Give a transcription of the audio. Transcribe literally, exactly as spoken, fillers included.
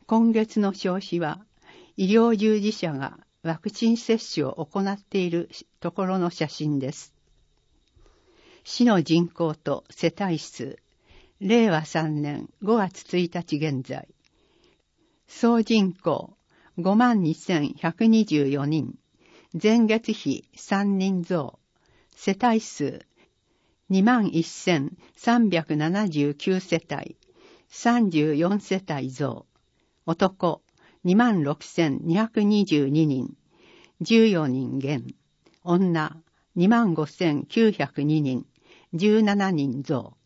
今月の表紙は、医療従事者がワクチン接種を行っているところの写真です。市の人口と世帯数、れいわさんねんごがつついたち現在、総人口 ごまんにせんひゃくにじゅうよにん、前月比さんにん増、世帯数 にまんせんさんびゃくななじゅうきゅう 世帯、さんじゅうよん世帯増、男 にまんろくせんにひゃくにじゅうににん、じゅうよにん減、女 にまんごせんきゅうひゃくににん、じゅうななにん増。